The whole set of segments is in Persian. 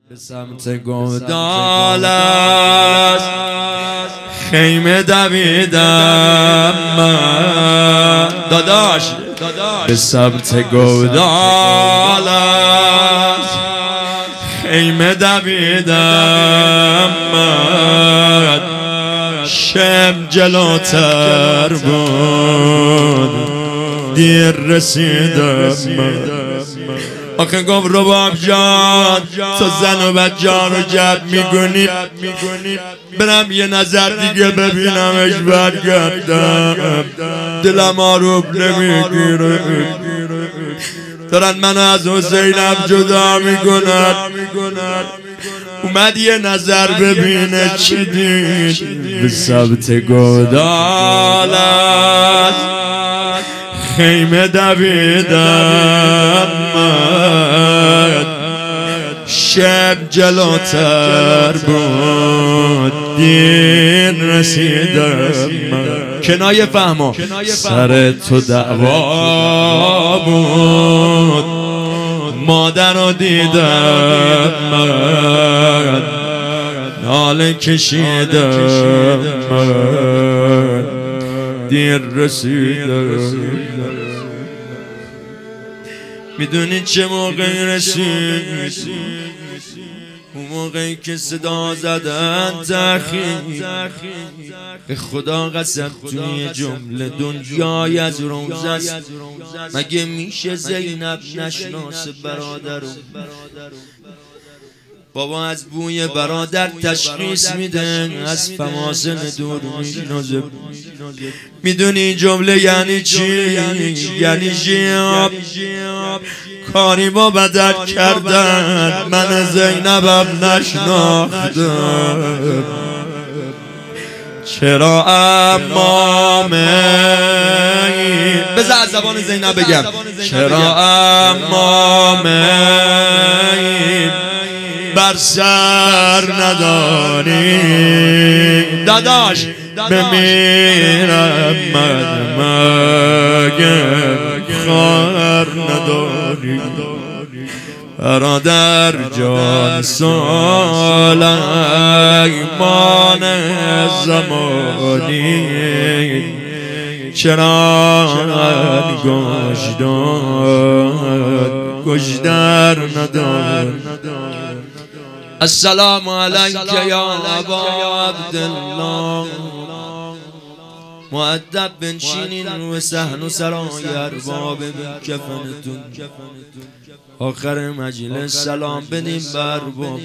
به سمت گودال است خیمه دویدم من داداش به سمت گودال است خیمه دویدم من شب جلوتر بود دیر رسیدم من آخه گفت رباب جان تو زن و بچه‌ها رو جمع می‌کنی برم یه نظر دیگه ببینمش برگردم دلم آروم نمیگیره دارن منو از حسینم جدا میکنن اومد یه نظر ببینه چی دید به سمت گودال است خیمه دویدم من شب جلوتر بود دیر رسیدم من کنایه فهمو سر تو دعوا بود مادر رو دیدم من ناله کشیدم من دیر رسیدم میدونی چه موقعی رسید اون موقعی که صدا زدن تأخیر به خدا قسم توی جمله دنیای از روز است مگه میشه زینب نشناس برادرم بابا از بوی برادر تشخیص میده از فماسن دور میشناسه میدونی جمله یعنی چی؟ یعنی جیاب کاری با بدر کردن من زینبم نشناختم چرا امامه بذار از زبان زینب بگم چرا امامه بر سر نداری داداش بمیرم من مگه خواهر نداری برادر جان سلیمان زمانی چرا گشتر ندار السلام علیک یا ابا عبدالله مؤدب بنشینین و صحن و سرای ارباب کفنتون آخر مجلس سلام بدیم برباب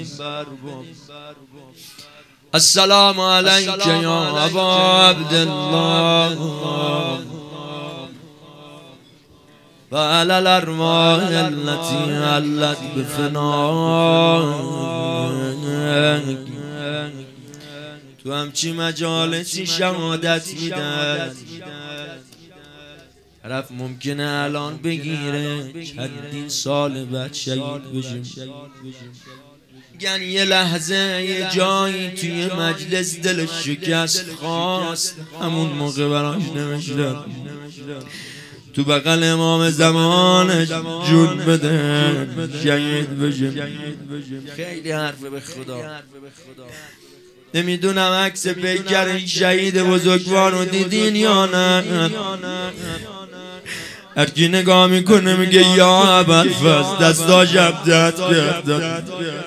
السلام علیک یا ابا عبدالله و علی الارواح التي علت بفناک تو همچی مجالسی شهادت میدن طرف ممکنه الان بگیره چندین سال بعد شهید بشیم میگن یه لحظه یه جایی توی مجلس دلش شکست خواست همون موقع براش نوشتن تو بغل امام زمانش جون بده شهید بشه خیلی حرفه به خدا نمیدونم عکس پیکر این شهید بزرگوار رو دیدین یا نه هرکی نگاه میکنه میگه یا ابوالفضل دستاش ابدت کرد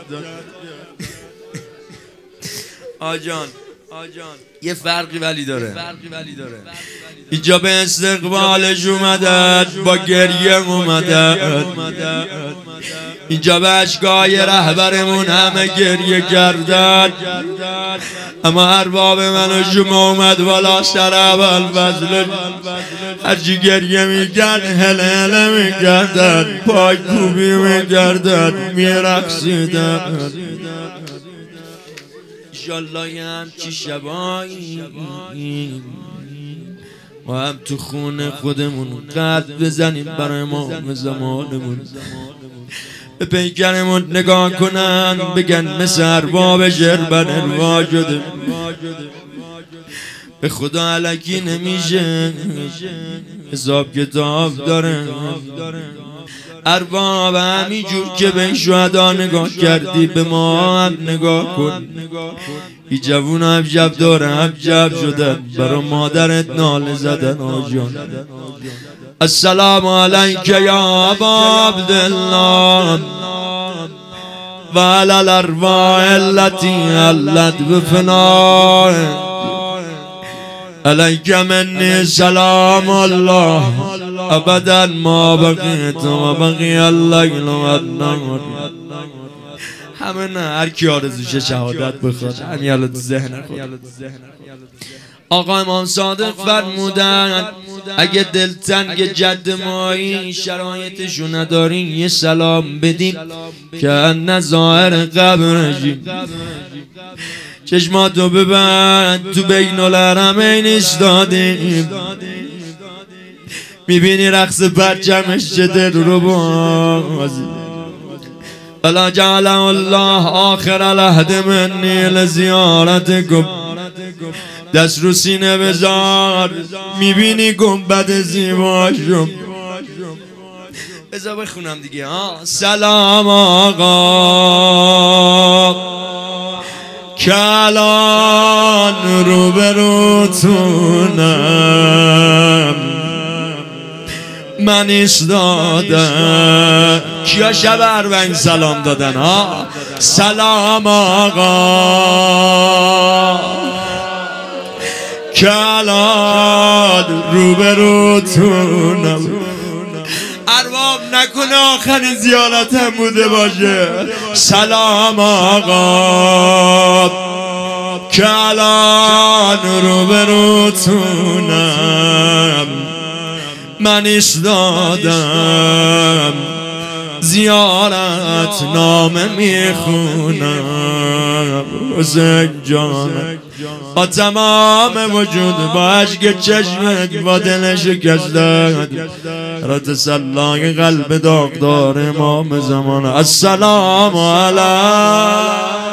آجان یه فرقی ولی داره اینجا به استقبالش اومدن با گریه اومدن اینجا به اشکای رهبرمون همه گریه کردن اما ارباب من و شما اومد والا سر ابوالفضل هرچی گریه میکرد هله میکردن پای کوبی میکردن میرقصیدن انشالله یه همچی شبایی و هم تو خونه خودمون قد بزنیم برای امام زمانمون به پیکرمون نگاه کنن بگن مثل ارباب شربن الواجده به خدا علکی نمیشه حساب کتاب داره ارباب همینجور که به شهدا نگاه کردی به ما هم نگاه کن. ای جوون امشب داره امشب شدن برا مادرت ناله زدن آجان. السلام علیک یا ابا عبدالله و علی الارواح التي حلت بفناه علیک منی سلام الله ابدا ما بقیت و بقی اللیل و النهار. همه نه هر کی آرزوش شهادت بخواد همین الان تو ذهن خود. آقا امام صادق فرمودن اگه دلتنگ جد مایی شرایطشو ندارین یه سلام بدین که ان ظاهر قبرشی. چشماتو ببند تو بین الحرمین ایستادیم میبینی رقص پرچمش چه دل رو بازی. الا جعل الله آخر العهد منی لزیارتکم. دست رو سینه بذار میبینی گنبد زیباشم. بذار بخونم دیگه. سلام آقا کلان روبروتونم من ایستادم. کیا شب اربعین سلام دادن سلام آقا کلان روبروتونم. ارباب نکنه آخرین زیارتم بوده باشه. سلام آقا کلان روبروتونم من ایستادم زیارت نامه میخونم. حسین جان با تمام وجود با عشق چشمت با دل شکستت را تسلای قلب داغدار امام زمان. السلام علیکم.